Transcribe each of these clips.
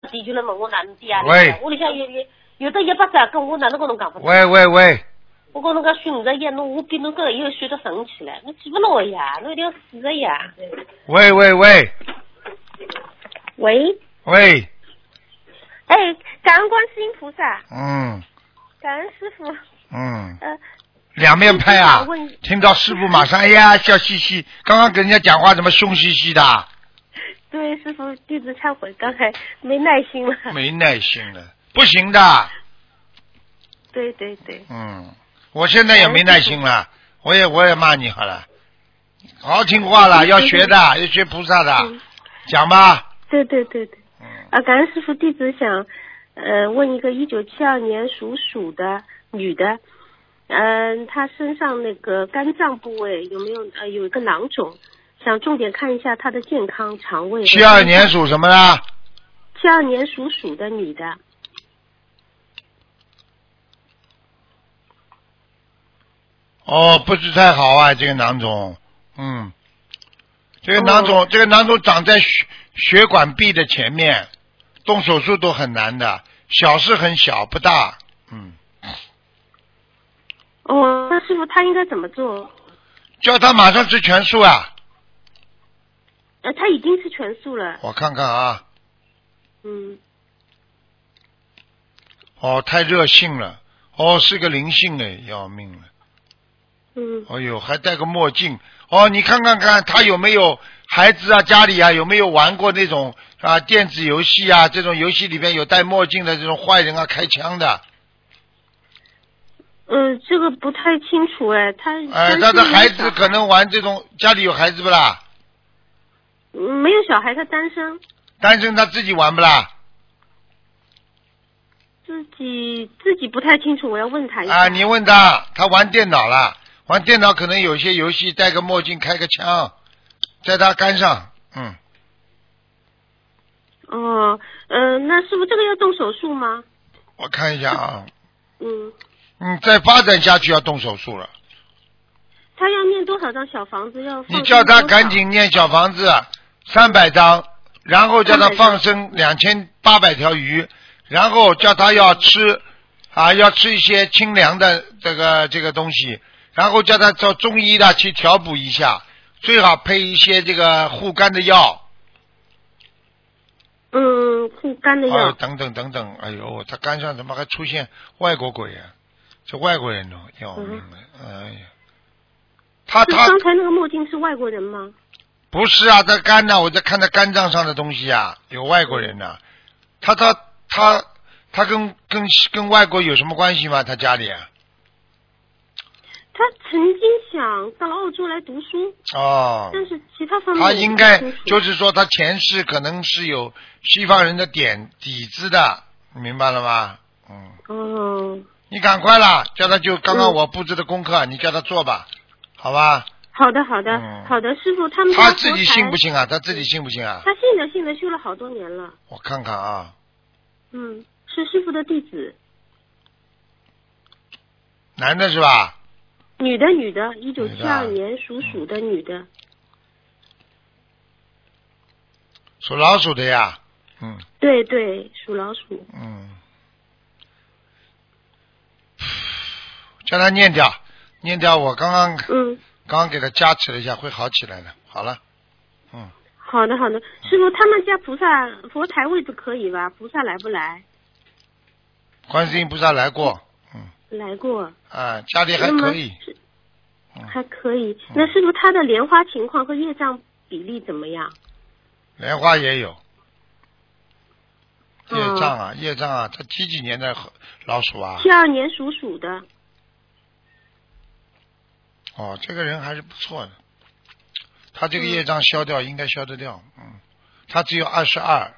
地就来问我哪能地啊？ 喂， 屋里向有的100只，跟我哪能跟侬讲不？ 喂， 我跟侬讲训着呀，侬我比侬搿又学得神起来，侬记不牢呀，侬一定要死着呀。 喂， 喂。哎，感恩观世音菩萨。感恩师傅。 两面派啊！听到师傅马上哎呀笑嘻嘻，刚刚跟人家讲话怎么凶兮兮的？ 对，师傅弟子忏悔，刚才没耐心了。 没耐心了，不行的。 对。 我现在也没耐心了，我也骂你好了，好好听话了，要学的，要学菩萨的，讲吧。对。 感恩师傅，弟子想问一个1972年属鼠的女的，她身上那个肝脏部位有没有有一个囊肿，想重点看一下她的健康肠胃。 72年属什么的 ？72年属鼠的女的。 不是太好啊，这个囊肿，这个囊肿长在血管壁的前面，动手术都很难的，小是很小，不大， 那师傅他应该怎么做？ 叫他马上吃全素啊。 他已经吃全素了。 我看看啊。太热性了，是个灵性嘞，要命了。还戴个墨镜。你看他有没有孩子啊？家里啊有没有玩过那种电子游戏啊？这种游戏里边有戴墨镜的这种坏人啊，开枪的。 这个不太清楚哎， 他的孩子可能玩这种，家里有孩子不啦？ 没有小孩，他单身。 单身他自己玩不啦？ 自己不太清楚，我要问他一下。 你问他玩电脑了。玩电脑可能有些游戏戴个墨镜开个枪，在他肝上， 那师傅这个要动手术吗？ 我看一下啊。再发展下去要动手术了。 他要念多少张小房子？ 你叫他赶紧念小房子300张，然后叫他放生2800条鱼，然后叫他要吃一些清凉的这个东西。然后叫他找中医的去调补一下，最好配一些这个护肝的药。 护肝的药。 等等，哎呦，他肝上怎么还出现外国鬼啊？这外国人哦，要命了，哎呀！他刚才那个墨镜是外国人吗？ 不是啊，他肝呢？我在看他肝脏上的东西啊，有外国人呢。他跟外国有什么关系吗？他家里啊？ 他曾经想到澳洲来读书，但是其他方面他应该就是说他前世可能是有西方人的底子的，明白了吗？你赶快啦，叫他就刚刚我布置的功课，你叫他做吧，好吧？ 好的，师傅，他自己信不信啊？他自己信不信啊？ 他信的，修了好多年了。 我看看啊。 是师傅的弟子。 男的是吧？ 女的，1972年属鼠的女的。 属老鼠的呀。 对，属老鼠。 叫他念掉，我刚刚给他加持了一下，会好起来的。好了。 好的，师傅，他们家佛台位置可以吧？菩萨来不来？ 观世音菩萨来过。 来过。 家里还可以。 还可以。那师傅他的莲花情况和业障比例怎么样？ 莲花也有。业障啊，他几年的老鼠啊 ？72年属鼠的。 这个人还是不错的，他这个业障消掉应该消得掉。他只有22%。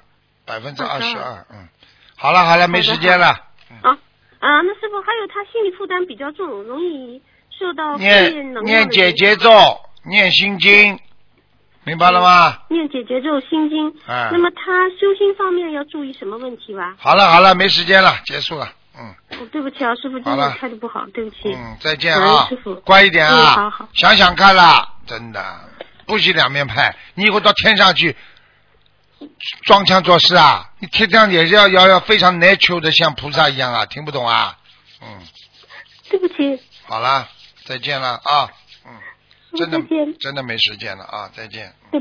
好了，没时间了。 那师傅还有他心理负担比较重，容易受到念解结咒，念心经，明白了吗？ 念解结咒心经。那么他修心方面要注意什么问题吧？ 好了，没时间了，结束了。 对不起啊，师傅，今天态度不好，对不起。 再见啊， 师傅， 乖一点啊。 好。 想想看啦，真的不许两面派，你以后到天上去， 装腔作势啊？你贴上也是要非常 natural 的，像菩萨一样啊？听不懂啊？ 对不起。 好了，再见了啊。真的再见。 真的没时间了啊，再见。